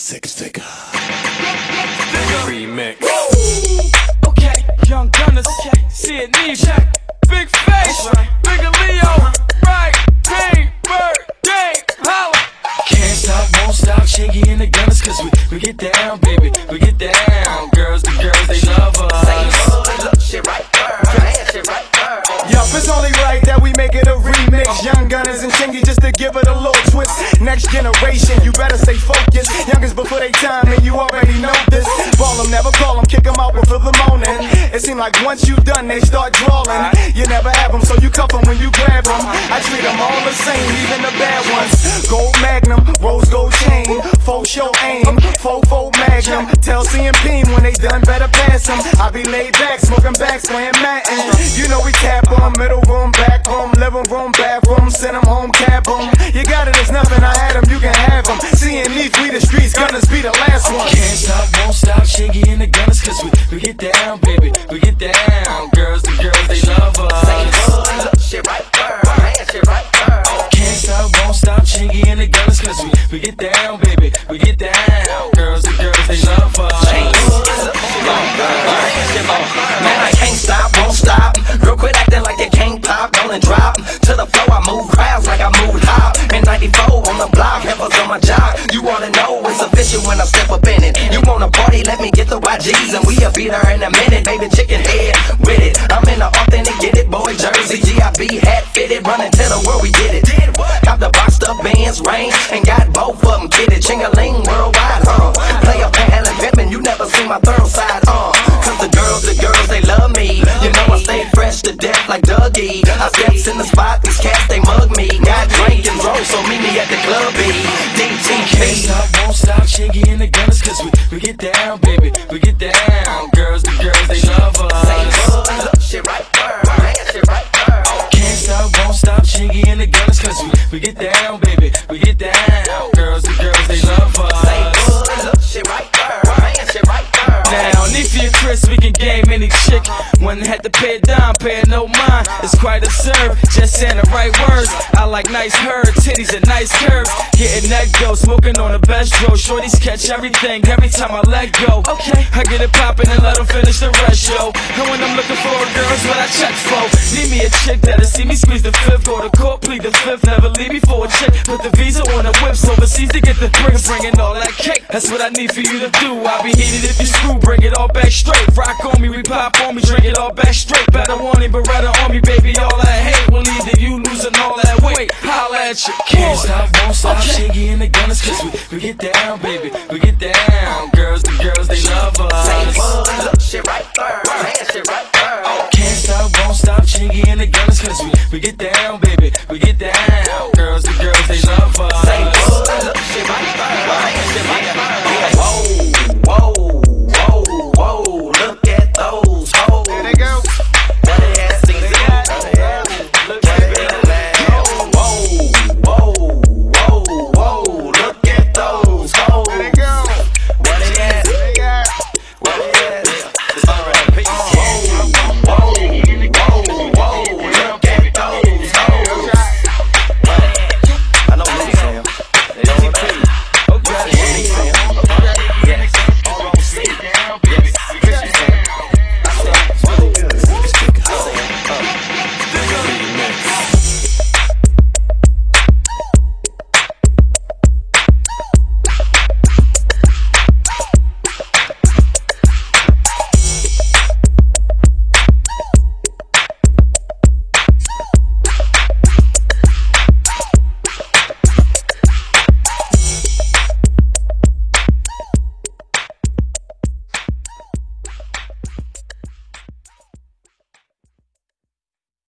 Six Figure Remix. Okay, Young Gunners, okay, see it, need check. Big face, Bigger Leo, right, King, Bird, Gang, holla. Can't stop, won't stop, Shaggy and the Gunners, cause we get down, baby, we get down. Girls, the girls, they love us. Say, look, shit right there, man, shit right there. Yup, it's only right that we make it a remix. Young Gunners and Chingy just to give it a little twist. Next generation, you better stay focused. Youngest before they time, and you already know this. Ball them, never call them, kick them out before the morning. It seem like once you done, they start drawing. You never have them, so you cuff them when you grab them. I treat them all the same, even the bad ones. Gold Magnum, rose gold chain, faux show aim, faux Magnum. Tell CMP when they done, better pass them. I be laid back, smoking back, playing Madden. You know we tap on middle room, back room, living room, bathroom, send them home, cab them. You got it, it's nothing, I had them, you can have them. Seeing me, we the streets, Gunners be the last one. Can't stop, won't stop, Shaggy and the Gunners, cause we get down, baby, we get down. Girls, the girls, they love us. Say, look, shit right there, man, shit right there. Can't stop, won't stop, Shaggy and the Gunners, cause we get down, baby, we get down. Girls, the girls, they love us. Man, I can't stop, won't stop. Girl, quit acting like you can't pop, don't and drop. To the floor, I move crowds like I move hop. In 94 on the block, heifers on my job. You wanna know it's official when I step up in it. You wanna party, let me get the YGs and we'll be there in a minute. Baby, chicken head with it. I'm in the authentic, get it, boy, jersey. GIB hat fitted, running to the world, we did it. Got the boxed up bands, rain, and got both of them kitted. Ching-a-ling worldwide, Play a pan and pimpin', you never seen my thorough side, Cause the girls, they love me. You know I stay fresh to death like Dougie. I steps in the spot, these cats, they mug me. Got drink and roll, so meet me at the club, B. Can't DTP. stop, won't stop, Shaggy and the Gunners, cause we get down, baby, we get down. Girls, the girls, they love us. Say, look, shit right there, man, shit right there. Can't stop, won't stop, Shaggy and the Gunners, cause we get down, baby, we get down. Girls, the girls, they love us. Say, look, shit right there, man, shit right there. Now, Neefy and Chris, we can game any chick. One had to pay a dime, pay no mind. It's quite absurd, just saying the right words. I like nice hair, titties and nice curves. Getting that go, smoking on the best road. Shorties catch everything every time I let go. Okay, I get it poppin' and let them finish the rest, yo. And when I'm looking for a girl, it's what I check for. Need me a chick that'll see me squeeze the fifth, or the court plead the fifth. Never leave me for a chick. Put the visa on the whips overseas to get the bricks, bringing all that cake. That's what I need for you to do. I'll be heated if you screw, bring it all back straight. Rock on me, we pop on me, drink it all back straight. Better want it, but rather on me, baby. All that hate will lead to you losing all that weight. Holla at you, Can't stop, won't stop, Shaggy and the Gunners, cause we get down, baby, we get down. Girls, the girls, they love us. Say, look, shit right there, man, shit right there. Can't stop, won't stop, Shaggy and the Gunners, cause we get down, baby, we get down. Girls, the girls, they love us. Say, look, shit right there.